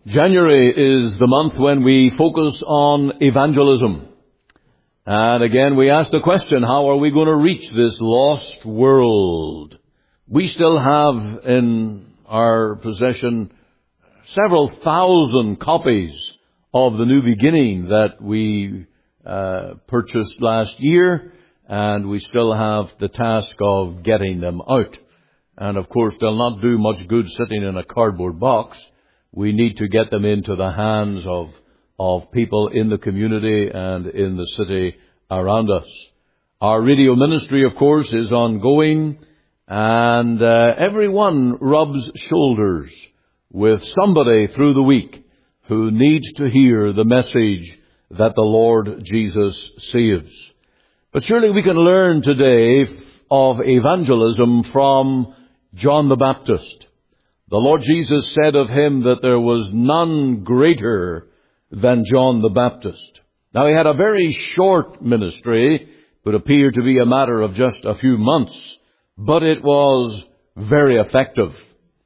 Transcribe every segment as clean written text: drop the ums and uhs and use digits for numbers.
January is the month when we focus on evangelism. And again, we ask the question, how are we going to reach this lost world? We still have in our possession several thousand copies of the New Beginning that we purchased last year, and we still have the task of getting them out. And of course, they'll not do much good sitting in a cardboard box. We need to get them into the hands of people in the community and in the city around us. Our radio ministry, of course, is ongoing, and everyone rubs shoulders with somebody through the week who needs to hear the message that the Lord Jesus saves. But surely we can learn today of evangelism from John the Baptist. The Lord Jesus said of him that there was none greater than John the Baptist. Now, he had a very short ministry, would appear to be a matter of just a few months, but it was very effective.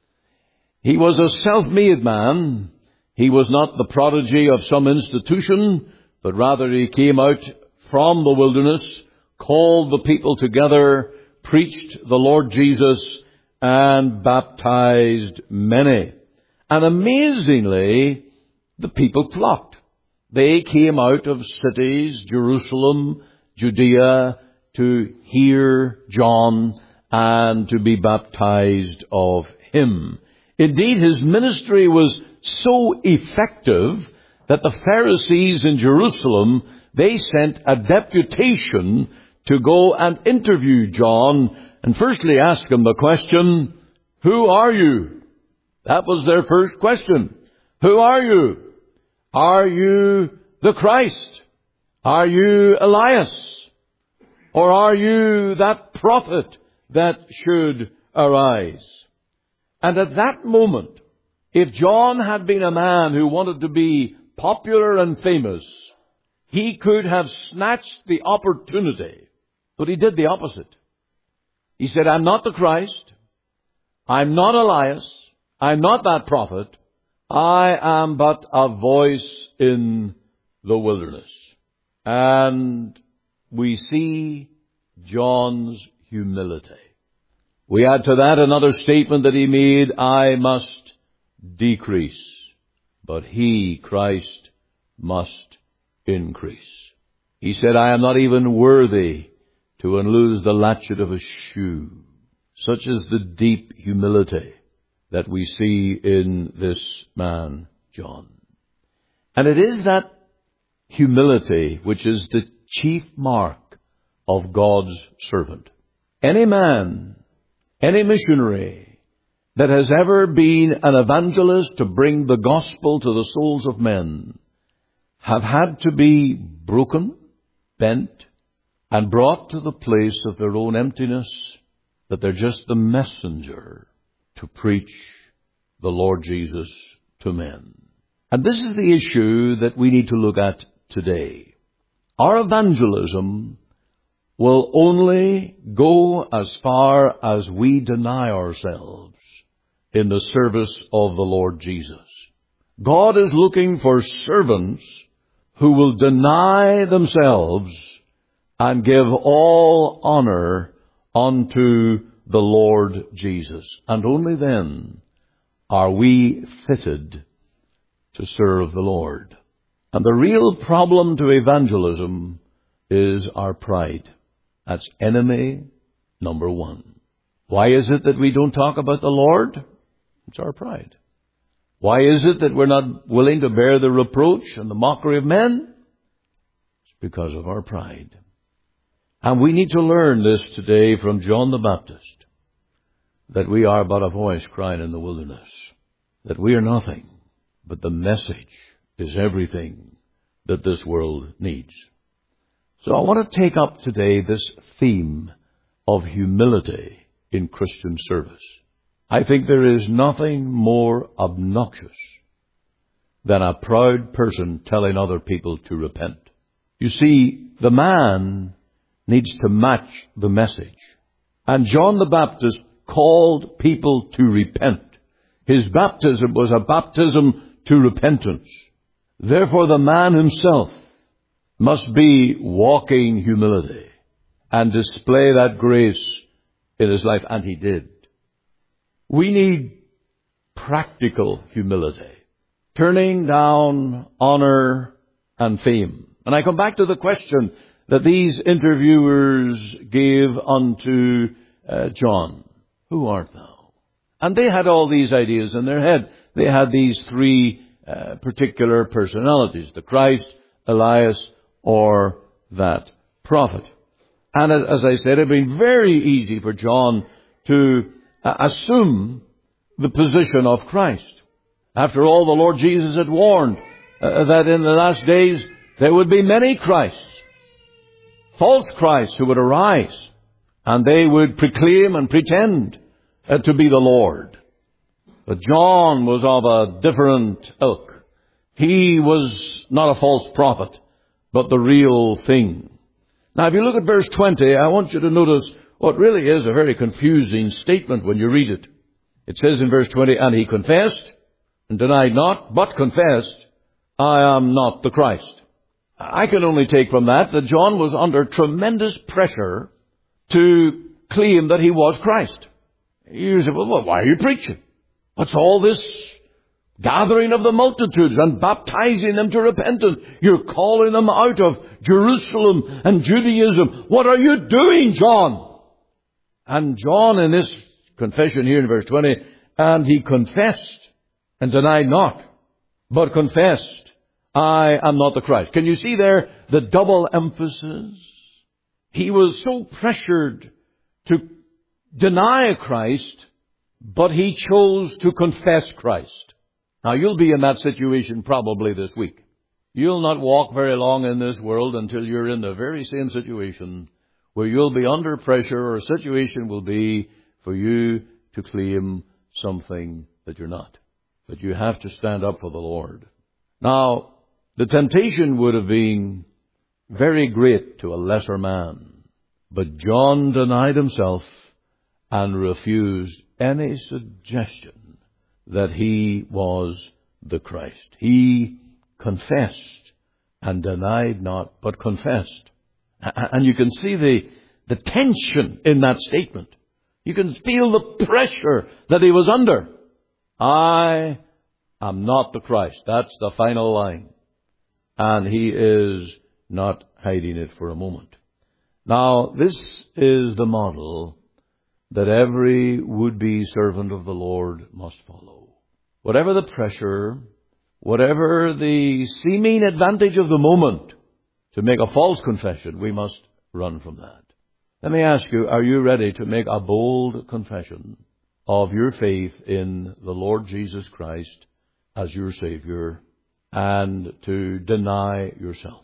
He was a self-made man. He was not the prodigy of some institution, but rather he came out from the wilderness, called the people together, preached the Lord Jesus, and baptized many. And amazingly, the people flocked. They came out of cities, Jerusalem, Judea, to hear John and to be baptized of him. Indeed, his ministry was so effective that the Pharisees in Jerusalem, they sent a deputation to go and interview John and firstly ask him the question, who are you? That was their first question. Who are you? Are you the Christ? Are you Elias? Or are you that prophet that should arise? And at that moment, if John had been a man who wanted to be popular and famous, he could have snatched the opportunity, but he did the opposite. He said, I'm not the Christ. I'm not Elias. I'm not that prophet. I am but a voice in the wilderness. And we see John's humility. We add to that another statement that he made, I must decrease, but he, Christ, must increase. He said, I am not even worthy to unloose the latchet of a shoe. Such is the deep humility that we see in this man, John. And it is that humility which is the chief mark of God's servant. Any man, any missionary that has ever been an evangelist to bring the gospel to the souls of men have had to be broken, bent, and brought to the place of their own emptiness, that they're just the messenger to preach the Lord Jesus to men. And this is the issue that we need to look at today. Our evangelism will only go as far as we deny ourselves in the service of the Lord Jesus. God is looking for servants who will deny themselves and give all honor unto the Lord Jesus. And only then are we fitted to serve the Lord. And the real problem to evangelism is our pride. That's enemy number one. Why is it that we don't talk about the Lord? It's our pride. Why is it that we're not willing to bear the reproach and the mockery of men? It's because of our pride. And we need to learn this today from John the Baptist, that we are but a voice crying in the wilderness, that we are nothing, but the message is everything that this world needs. So I want to take up today this theme of humility in Christian service. I think there is nothing more obnoxious than a proud person telling other people to repent. You see, the man needs to match the message. And John the Baptist called people to repent. His baptism was a baptism to repentance. Therefore, the man himself must be walking humility and display that grace in his life, and he did. We need practical humility, turning down honor and fame. And I come back to the question that these interviewers gave unto John. Who art thou? And they had all these ideas in their head. They had these three particular personalities: the Christ, Elias, or that prophet. And as I said, it would be very easy for John to assume the position of Christ. After all, the Lord Jesus had warned that in the last days there would be many Christs, false Christs, who would arise, and they would proclaim and pretend to be the Lord. But John was of a different ilk. He was not a false prophet, but the real thing. Now, if you look at verse 20, I want you to notice what really is a very confusing statement when you read it. It says in verse 20, "And he confessed and denied not, but confessed, I am not the Christ." I can only take from that John was under tremendous pressure to claim that he was Christ. You say, well, why are you preaching? What's all this gathering of the multitudes and baptizing them to repentance? You're calling them out of Jerusalem and Judaism. What are you doing, John? And John, in this confession here in verse 20, "And he confessed and denied not, but confessed, I am not the Christ." Can you see there the double emphasis? He was so pressured to deny Christ, but he chose to confess Christ. Now, you'll be in that situation probably this week. You'll not walk very long in this world until you're in the very same situation where you'll be under pressure, or a situation will be for you to claim something that you're not. But you have to stand up for the Lord. Now, the temptation would have been very great to a lesser man. But John denied himself and refused any suggestion that he was the Christ. He confessed and denied not, but confessed. And you can see the tension in that statement. You can feel the pressure that he was under. I am not the Christ. That's the final line. And he is not hiding it for a moment. Now, this is the model that every would-be servant of the Lord must follow. Whatever the pressure, whatever the seeming advantage of the moment to make a false confession, we must run from that. Let me ask you, are you ready to make a bold confession of your faith in the Lord Jesus Christ as your Savior, and to deny yourself?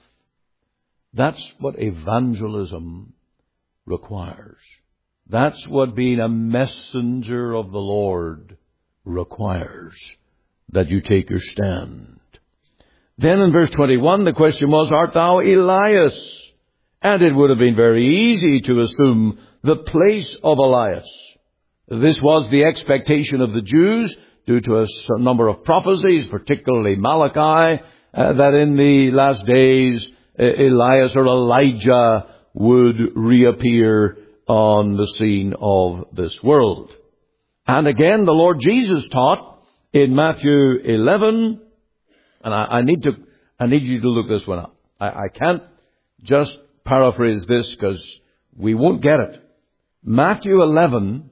That's what evangelism requires. That's what being a messenger of the Lord requires, that you take your stand. Then in verse 21, the question was, "Art thou Elias?" And it would have been very easy to assume the place of Elias. This was the expectation of the Jews due to a number of prophecies, particularly Malachi, that in the last days Elias or Elijah would reappear on the scene of this world. And again, the Lord Jesus taught in Matthew 11, and I need you to look this one up. I can't just paraphrase this because we won't get it. Matthew 11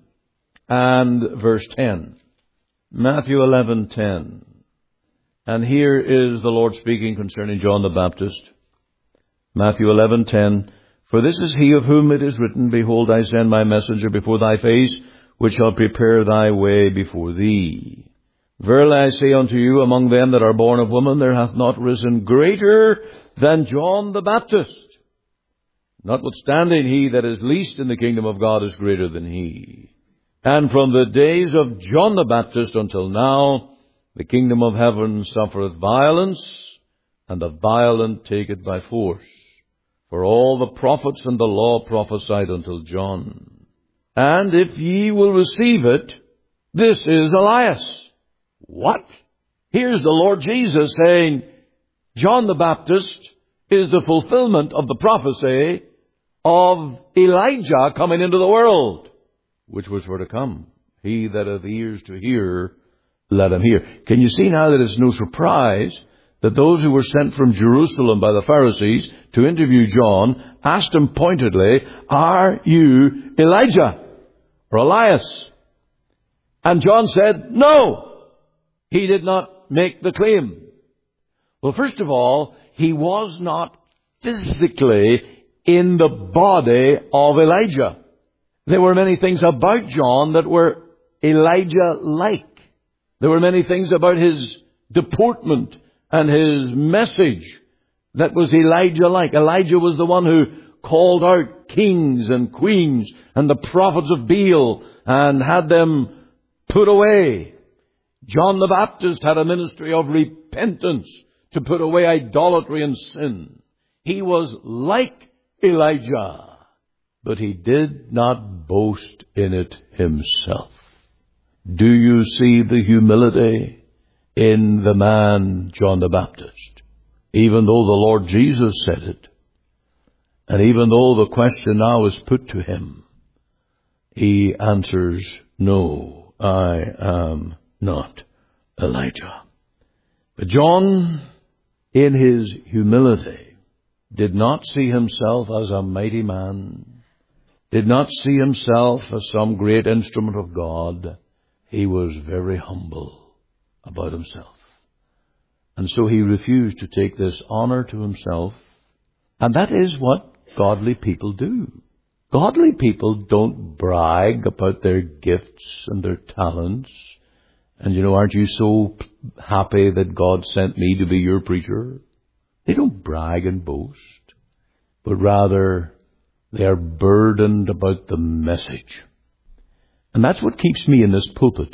and verse 10. Matthew 11:10. And here is the Lord speaking concerning John the Baptist. Matthew 11:10. "For this is he of whom it is written, Behold, I send my messenger before thy face, which shall prepare thy way before thee. Verily I say unto you, among them that are born of woman, there hath not risen greater than John the Baptist. Notwithstanding, he that is least in the kingdom of God is greater than he. And from the days of John the Baptist until now, the kingdom of heaven suffereth violence, and the violent take it by force. For all the prophets and the law prophesied until John. And if ye will receive it, this is Elias, What? Here's the Lord Jesus saying, John the Baptist is the fulfillment of the prophecy of Elijah coming into the world, which was for to come. He that hath ears to hear, let him hear. Can you see now that it's no surprise that those who were sent from Jerusalem by the Pharisees to interview John asked him pointedly, are you Elijah or Elias? And John said, no. He did not make the claim. Well, first of all, he was not physically in the body of Elijah. There were many things about John that were Elijah-like. There were many things about his deportment and his message that was Elijah-like. Elijah was the one who called out kings and queens and the prophets of Baal and had them put away. John the Baptist had a ministry of repentance to put away idolatry and sin. He was like Elijah, but he did not boast in it himself. Do you see the humility in the man John the Baptist? Even though the Lord Jesus said it, and even though the question now is put to him, he answers, no, I am not Elijah. But John, in his humility, did not see himself as a mighty man, did not see himself as some great instrument of God. He was very humble about himself. And so he refused to take this honor to himself. And that is what godly people do. Godly people don't brag about their gifts and their talents. And aren't you so happy that God sent me to be your preacher? They don't brag and boast, but rather they are burdened about the message. And that's what keeps me in this pulpit.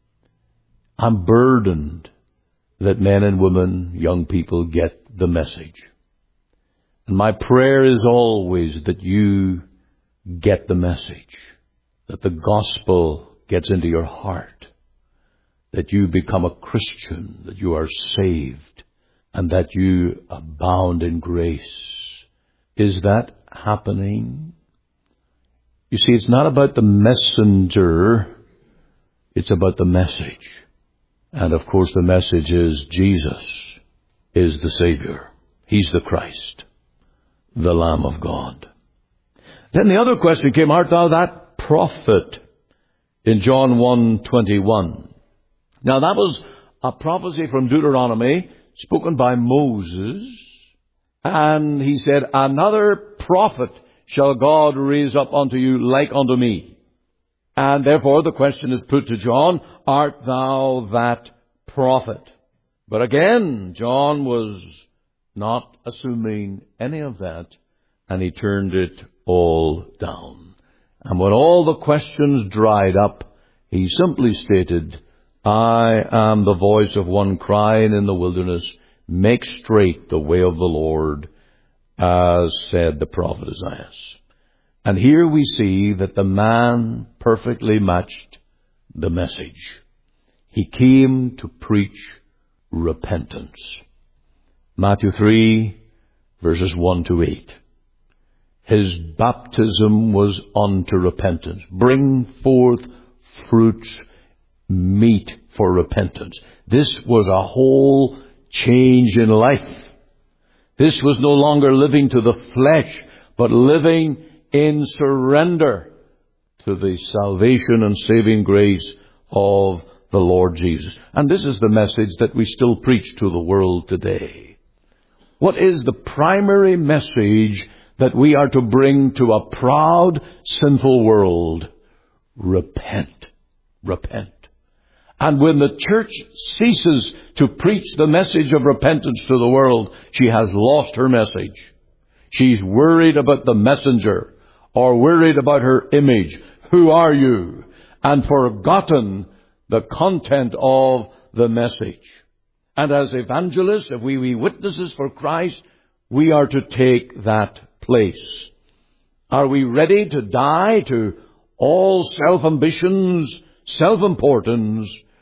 I'm burdened that men and women, young people, get the message. And my prayer is always that you get the message, that the gospel gets into your heart, that you become a Christian, that you are saved, and that you abound in grace. Is that happening? You see, it's not about the messenger, it's about the message. And of course the message is Jesus is the Savior. He's the Christ, the Lamb of God. Then the other question came, art thou that prophet? In John 1:21. Now that was a prophecy from Deuteronomy spoken by Moses. And he said, another prophet shall God raise up unto you like unto me. And therefore the question is put to John, art thou that prophet? But again, John was not assuming any of that, and he turned it all down. And when all the questions dried up, he simply stated, I am the voice of one crying in the wilderness, make straight the way of the Lord, as said the prophet Isaiah. And here we see that the man perfectly matched the message. He came to preach repentance. Matthew 3, verses 1-8. His baptism was unto repentance. Bring forth fruits meet for repentance. This was a whole change in life. This was no longer living to the flesh, but living in surrender to the salvation and saving grace of the Lord Jesus. And this is the message that we still preach to the world today. What is the primary message that we are to bring to a proud, sinful world? Repent. Repent. And when the church ceases to preach the message of repentance to the world, she has lost her message. She's worried about the messenger or worried about her image. Who are you? And forgotten the content of the message. And as evangelists, if we be witnesses for Christ, we are to take that place. Are we ready to die to all self-ambitions, self-importance,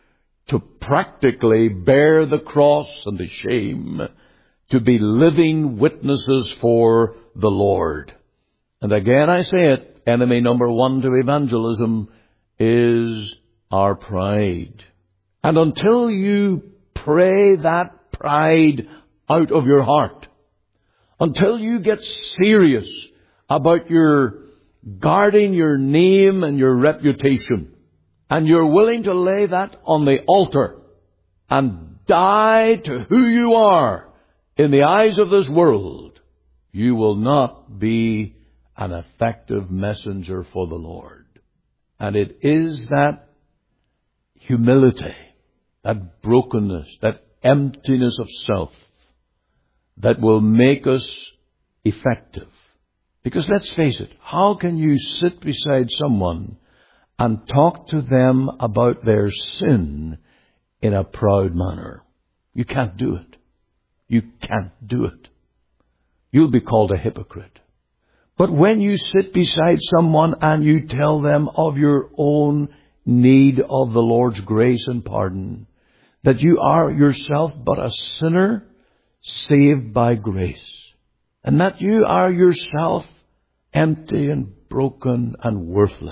to practically bear the cross and the shame, to be living witnesses for the Lord. And again I say it, enemy number one to evangelism is our pride. And until you pray that pride out of your heart, until you get serious about your guarding your name and your reputation, and you're willing to lay that on the altar and die to who you are in the eyes of this world, you will not be an effective messenger for the Lord. And it is that humility, that brokenness, that emptiness of self that will make us effective. Because let's face it, how can you sit beside someone and talk to them about their sin in a proud manner? You can't do it. You can't do it. You'll be called a hypocrite. But when you sit beside someone and you tell them of your own need of the Lord's grace and pardon, that you are yourself but a sinner saved by grace, and that you are yourself empty and broken and worthless,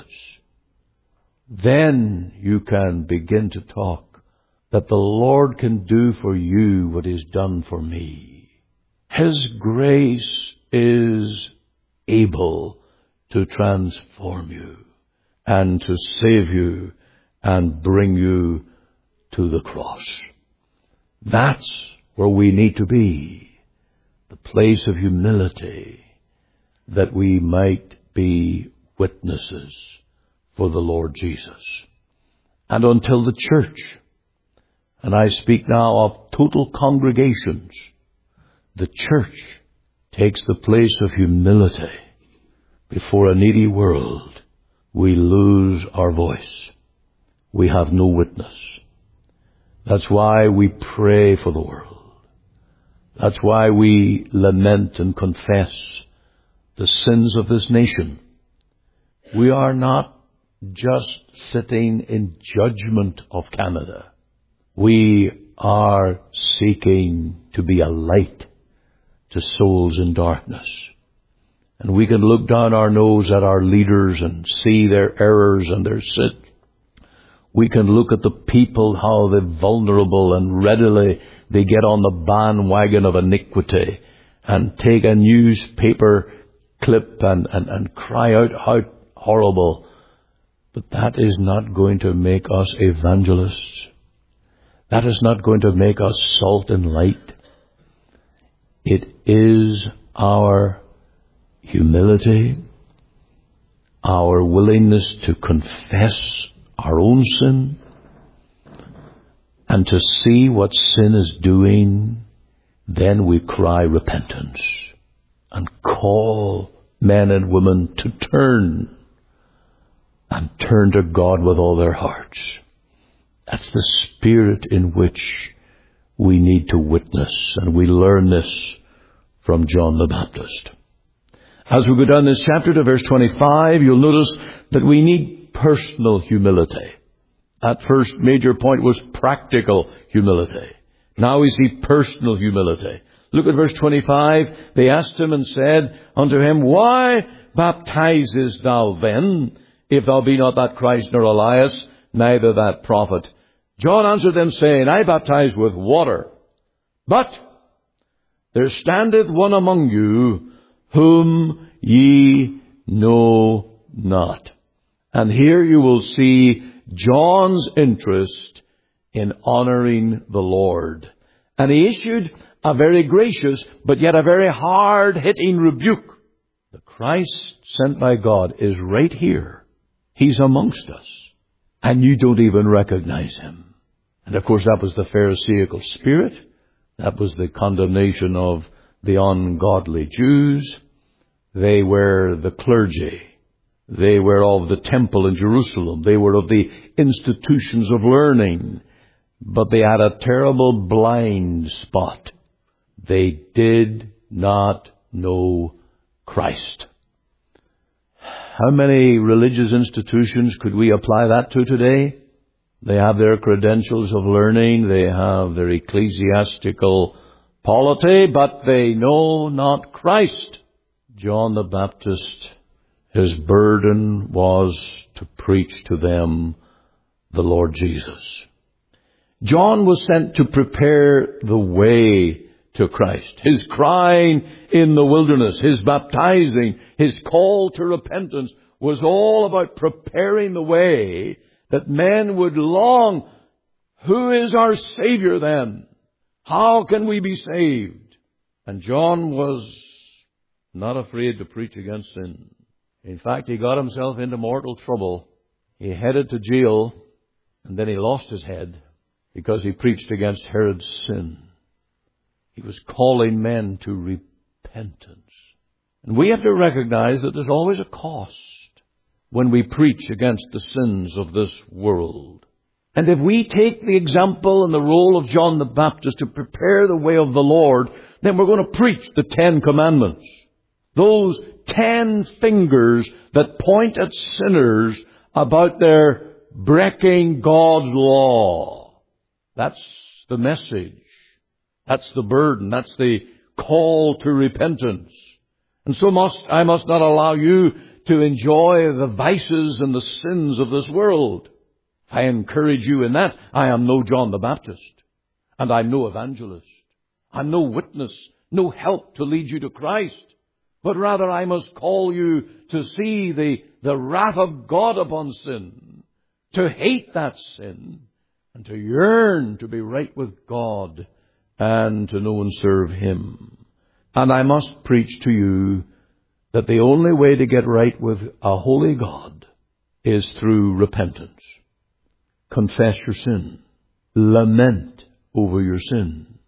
then you can begin to talk that the Lord can do for you what is done for me. His grace is able to transform you and to save you and bring you to the cross. That's where we need to be, the place of humility, that we might be witnesses for the Lord Jesus. And until the church, and I speak now of total congregations, the church takes the place of humility before a needy world, we lose our voice. We have no witness. That's why we pray for the world. That's why we lament and confess the sins of this nation. We are not just sitting in judgment of Canada. We are seeking to be a light to souls in darkness. And we can look down our nose at our leaders and see their errors and their sin. We can look at the people, how they're vulnerable and readily they get on the bandwagon of iniquity and take a newspaper clip and cry out how horrible. But that is not going to make us evangelists. That is not going to make us salt and light. It is our humility, our willingness to confess our own sin and to see what sin is doing. Then we cry repentance and call men and women to turn and turn to God with all their hearts. That's the spirit in which we need to witness, and we learn this from John the Baptist. As we go down this chapter to verse 25, you'll notice that we need personal humility. That first major point was practical humility. Now we see personal humility. Look at verse 25. They asked him and said unto him, Why baptizest thou then, if thou be not that Christ, nor Elias, neither that prophet? John answered them, saying, I baptize with water, but there standeth one among you, whom ye know not. And here you will see John's interest in honoring the Lord. And he issued a very gracious, but yet a very hard-hitting rebuke. The Christ sent by God is right here. He's amongst us. And you don't even recognize him. And of course that was the Pharisaical spirit. That was the condemnation of the ungodly Jews. They were the clergy. They were of the temple in Jerusalem. They were of the institutions of learning. But they had a terrible blind spot. They did not know Christ. How many religious institutions could we apply that to today? They have their credentials of learning, they have their ecclesiastical polity, but they know not Christ. John the Baptist, his burden was to preach to them the Lord Jesus. John was sent to prepare the way to Christ. His crying in the wilderness, his baptizing, his call to repentance was all about preparing the way that men would long. Who is our Savior then? How can we be saved? And John was not afraid to preach against sin. In fact, he got himself into mortal trouble. He headed to jail, and then he lost his head because he preached against Herod's sin. He was calling men to repentance. And we have to recognize that there's always a cost when we preach against the sins of this world. And if we take the example and the role of John the Baptist to prepare the way of the Lord, then we're going to preach the 10 Commandments. Those 10 fingers that point at sinners about their breaking God's law. That's the message. That's the burden. That's the call to repentance. And so I must not allow you to enjoy the vices and the sins of this world. I encourage you in that. I am no John the Baptist, and I'm no evangelist. I'm no witness, no help to lead you to Christ. But rather I must call you to see the wrath of God upon sin, to hate that sin, and to yearn to be right with God and to know and serve Him. And I must preach to you that the only way to get right with a holy God is through repentance. Confess your sin. Lament over your sin.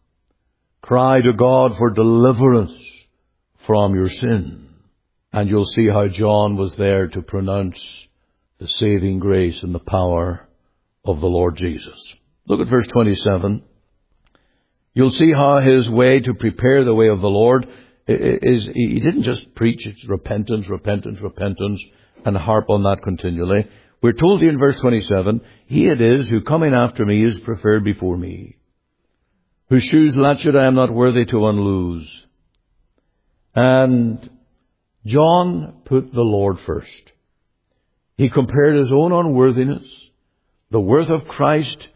Cry to God for deliverance from your sin. And you'll see how John was there to pronounce the saving grace and the power of the Lord Jesus. Look at verse 27. You'll see how his way to prepare the way of the Lord is, he didn't just preach it's repentance, repentance, repentance, and harp on that continually. We're told here in verse 27, He it is who coming after me is preferred before me, whose shoes latchet I am not worthy to unloose. And John put the Lord first. He compared his own unworthiness, the worth of Christ,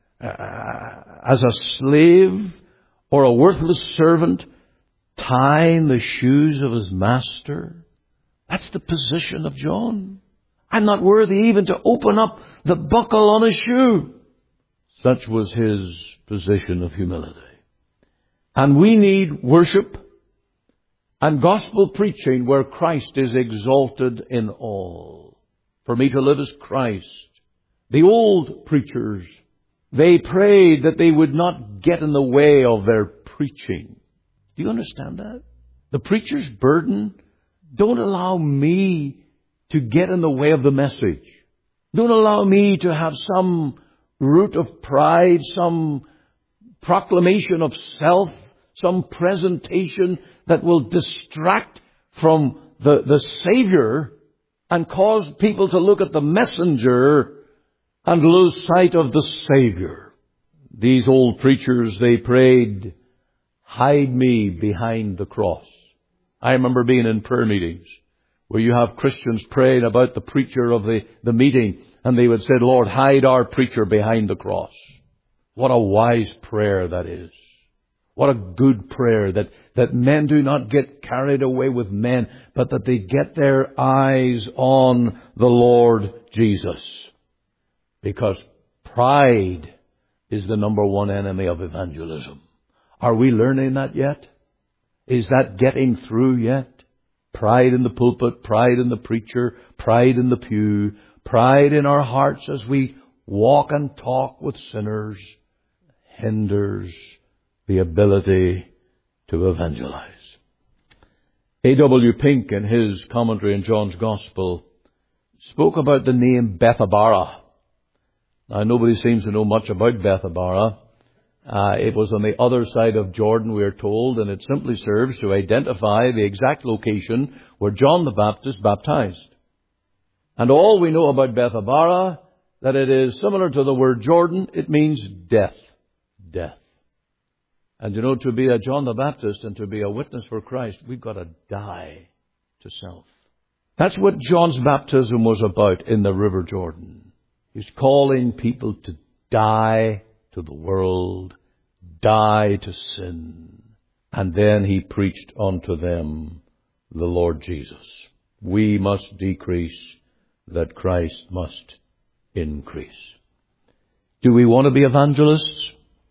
as a slave or a worthless servant tying the shoes of his master. That's the position of John. I'm not worthy even to open up the buckle on his shoe. Such was his position of humility. And we need worship and gospel preaching where Christ is exalted in all. For me to live as Christ. The old preachers, they prayed that they would not get in the way of their preaching. Do you understand that? The preacher's burden, don't allow me to get in the way of the message. Don't allow me to have some root of pride, some proclamation of self, some presentation that will distract from the Savior and cause people to look at the messenger and lose sight of the Savior. These old preachers, they prayed, hide me behind the cross. I remember being in prayer meetings where you have Christians praying about the preacher of the meeting, and they would say, Lord, hide our preacher behind the cross. What a wise prayer that is. What a good prayer that men do not get carried away with men, but that they get their eyes on the Lord Jesus. Because pride is the number one enemy of evangelism. Are we learning that yet? Is that getting through yet? Pride in the pulpit, pride in the preacher, pride in the pew, pride in our hearts as we walk and talk with sinners hinders the ability to evangelize. A.W. Pink, in his commentary on John's Gospel, spoke about the name Bethabara. Now, nobody seems to know much about Bethabara. It was on the other side of Jordan, we are told, and it simply serves to identify the exact location where John the Baptist baptized. And all we know about Bethabara, that it is similar to the word Jordan. It means death. Death. And to be a John the Baptist and to be a witness for Christ, we've got to die to self. That's what John's baptism was about in the River Jordan. He's calling people to die to the world, die to sin. And then he preached unto them the Lord Jesus. We must decrease, that Christ must increase. Do we want to be evangelists?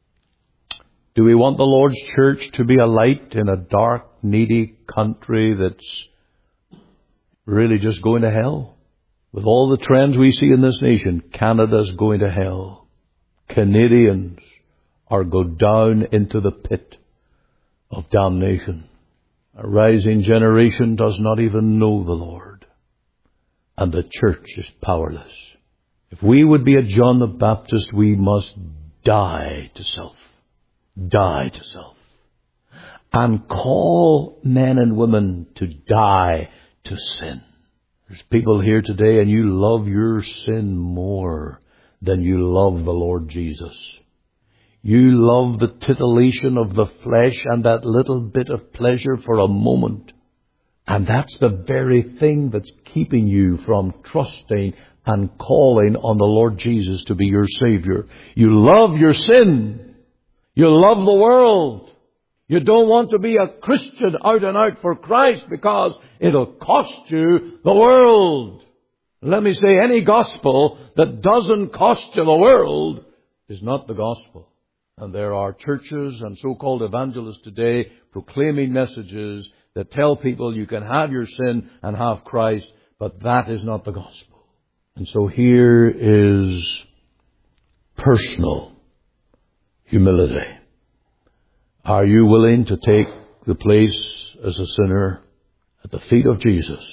Do we want the Lord's church to be a light in a dark, needy country that's really just going to hell? With all the trends we see in this nation, Canada's going to hell. Canadians are go down into the pit of damnation. A rising generation does not even know the Lord. And the church is powerless. If we would be a John the Baptist, we must die to self. Die to self. And call men and women to die to sin. There's people here today and you love your sin more than you love the Lord Jesus. You love the titillation of the flesh and that little bit of pleasure for a moment. And that's the very thing that's keeping you from trusting and calling on the Lord Jesus to be your Savior. You love your sin. You love the world. You don't want to be a Christian out and out for Christ because it'll cost you the world. Let me say, any gospel that doesn't cost you the world is not the gospel. And there are churches and so-called evangelists today proclaiming messages that tell people you can have your sin and have Christ, but that is not the gospel. And so here is personal humility. Are you willing to take the place as a sinner at the feet of Jesus,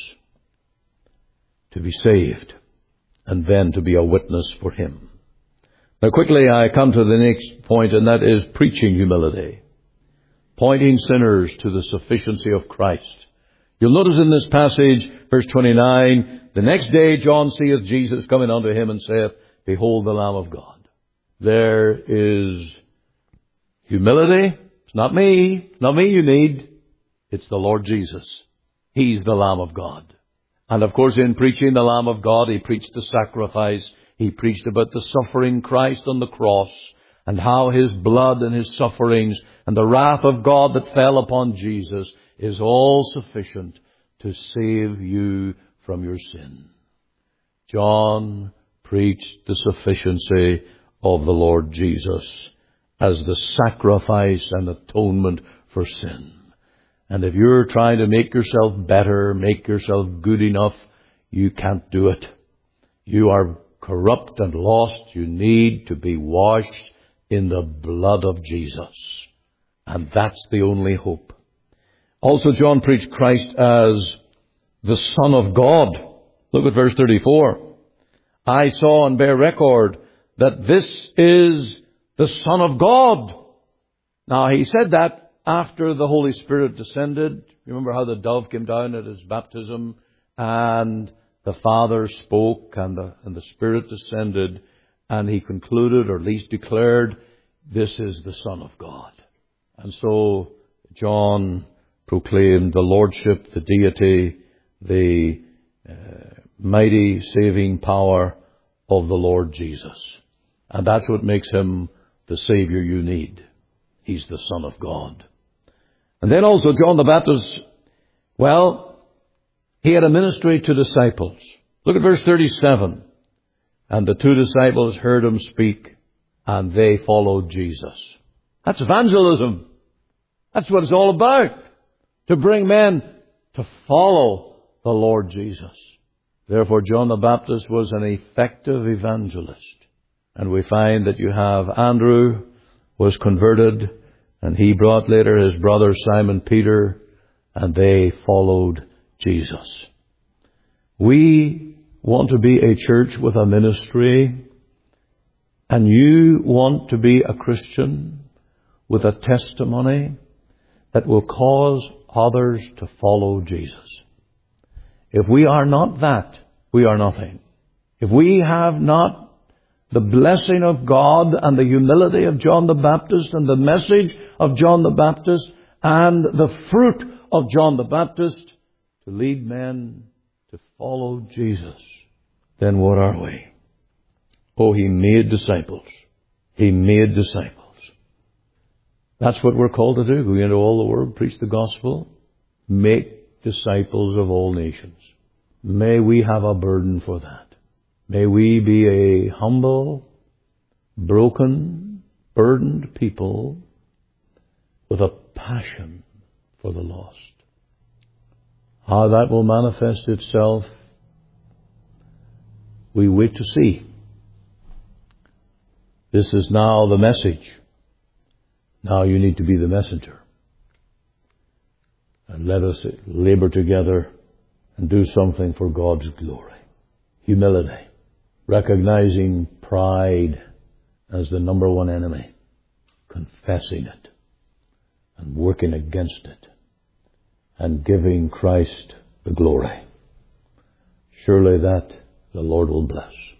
to be saved, and then to be a witness for Him? Now quickly I come to the next point, and that is preaching humility. Pointing sinners to the sufficiency of Christ. You'll notice in this passage, verse 29, the next day John seeth Jesus coming unto him and saith, Behold the Lamb of God. There is humility. It's not me. It's not me you need. It's the Lord Jesus. He's the Lamb of God. And of course, in preaching the Lamb of God, He preached the sacrifice. He preached about the suffering Christ on the cross and how His blood and His sufferings and the wrath of God that fell upon Jesus is all sufficient to save you from your sin. John preached the sufficiency of the Lord Jesus as the sacrifice and atonement for sin. And if you're trying to make yourself better, make yourself good enough, you can't do it. You are corrupt and lost. You need to be washed in the blood of Jesus. And that's the only hope. Also, John preached Christ as the Son of God. Look at verse 34. I saw and bear record that this is the Son of God. Now, he said that after the Holy Spirit descended. Remember how the dove came down at His baptism and the Father spoke and the Spirit descended, and He concluded, or at least declared, this is the Son of God. And so John proclaimed the Lordship, the deity, the mighty saving power of the Lord Jesus. And that's what makes Him the Savior you need. He's the Son of God. And then also John the Baptist, well, he had a ministry to disciples. Look at verse 37. And the two disciples heard Him speak, and they followed Jesus. That's evangelism. That's what it's all about. To bring men to follow the Lord Jesus. Therefore, John the Baptist was an effective evangelist. And we find that you have Andrew was converted, and he brought later his brother Simon Peter, and they followed Jesus. We want to be a church with a ministry, and you want to be a Christian with a testimony that will cause others to follow Jesus. If we are not that, we are nothing. If we have not The blessing of God and the humility of John the Baptist and the message of John the Baptist and the fruit of John the Baptist to lead men to follow Jesus. Then what are we? Oh, He made disciples. He made disciples. That's what we're called to do. Go into all the world, preach the gospel, make disciples of all nations. May we have a burden for that. May we be a humble, broken, burdened people with a passion for the lost. How that will manifest itself, we wait to see. This is now the message. Now you need to be the messenger. And let us labor together and do something for God's glory. Humility. Recognizing pride as the number one enemy. Confessing it. And working against it. And giving Christ the glory. Surely that the Lord will bless.